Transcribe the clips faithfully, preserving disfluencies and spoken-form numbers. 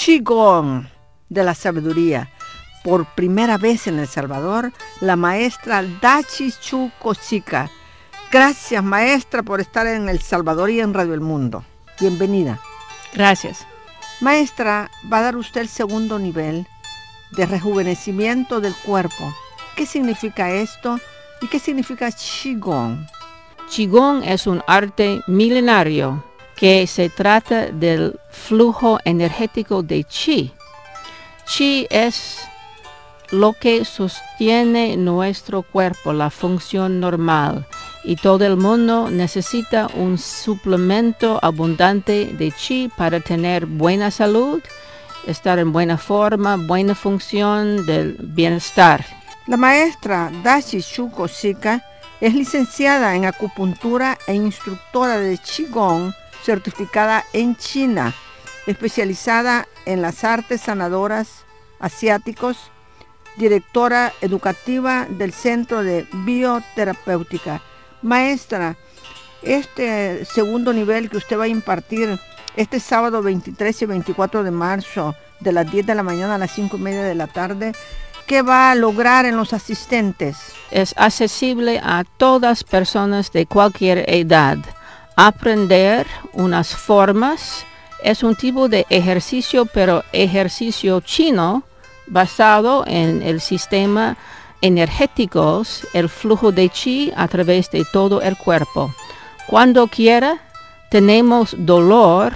Qigong de la sabiduría. Por primera vez en El Salvador, la maestra Dachi Chu Cosica. Gracias, maestra, por estar en El Salvador y en Radio El Mundo. Bienvenida. Gracias. Maestra, va a dar usted el segundo nivel de rejuvenecimiento del cuerpo. ¿Qué significa esto y qué significa Qigong? Qigong es un arte milenario que se trata del flujo energético de Qi. Qi es lo que sostiene nuestro cuerpo, la función normal, y todo el mundo necesita un suplemento abundante de Qi para tener buena salud, estar en buena forma, buena función del bienestar. La maestra Dachi Chu Cosica es licenciada en acupuntura e instructora de Qigong, certificada en China, especializada en las artes sanadoras asiáticos, directora educativa del Centro de Bioterapéutica. Maestra, este segundo nivel que usted va a impartir este sábado veintitrés y veinticuatro de marzo, de las diez de la mañana a las cinco y media de la tarde, ¿qué va a lograr en los asistentes? Es accesible a todas personas de cualquier edad. Aprender unas formas es un tipo de ejercicio, pero ejercicio chino basado en el sistema energético, el flujo de Qi a través de todo el cuerpo. Cuando quiera, tenemos dolor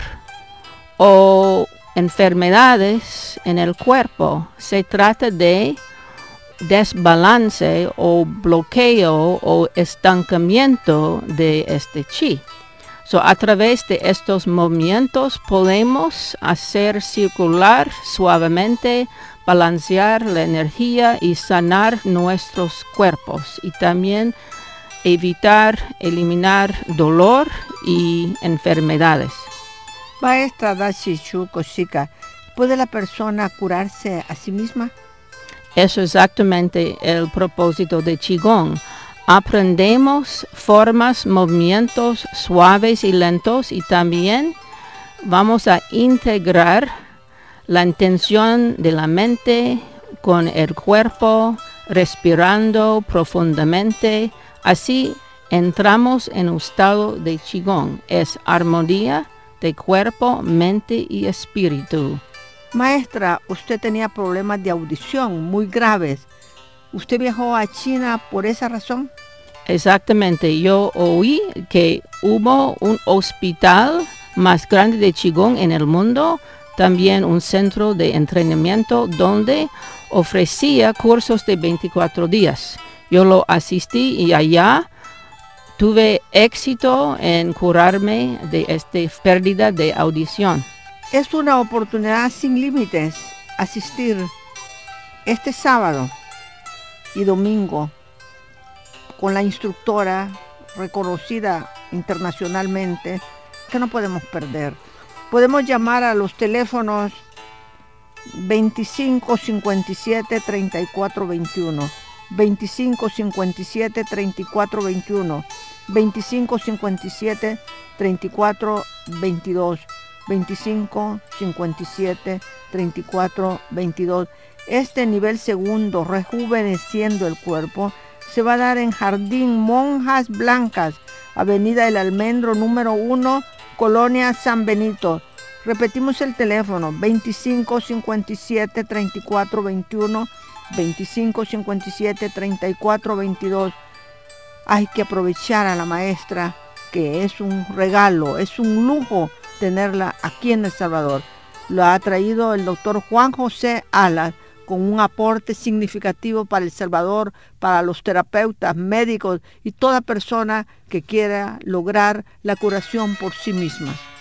o enfermedades en el cuerpo. Se trata de desbalance o bloqueo o estancamiento de este Qi. So, a través de estos movimientos podemos hacer circular suavemente, balancear la energía y sanar nuestros cuerpos, y también evitar, eliminar dolor y enfermedades. Maestra Dachi Chu Cosica, ¿puede la persona curarse a sí misma? Eso es exactamente el propósito de Qigong. Aprendemos formas, movimientos suaves y lentos, y también vamos a integrar la intención de la mente con el cuerpo, respirando profundamente. Así entramos en un estado de Qigong. Es armonía de cuerpo, mente y espíritu. Maestra, usted tenía problemas de audición muy graves. ¿Usted viajó a China por esa razón? Exactamente. Yo oí que hubo un hospital más grande de Qigong en el mundo, también un centro de entrenamiento donde ofrecía cursos de veinticuatro días. Yo lo asistí y allá tuve éxito en curarme de esta pérdida de audición. Es una oportunidad sin límites asistir este sábado y domingo con la instructora reconocida internacionalmente, que no podemos perder. Podemos llamar a los teléfonos veinticinco cincuenta y siete treinta y cuatro veintiuno, veinticinco cincuenta y siete treinta y cuatro veintiuno, veinticinco cincuenta y siete treinta y cuatro veintidós, veinticinco cincuenta y siete treinta y cuatro veintidós. Este nivel segundo, rejuveneciendo el cuerpo, se va a dar en Jardín Monjas Blancas, Avenida El Almendro, número uno, Colonia San Benito. Repetimos el teléfono, veinticinco cincuenta y siete treinta y cuatro veintiuno, veinticinco cincuenta y siete treinta y cuatro veintidós. Hay que aprovechar a la maestra, que es un regalo, es un lujo tenerla aquí en El Salvador. Lo ha traído el doctor Juan José Alas, con un aporte significativo para El Salvador, para los terapeutas, médicos y toda persona que quiera lograr la curación por sí misma.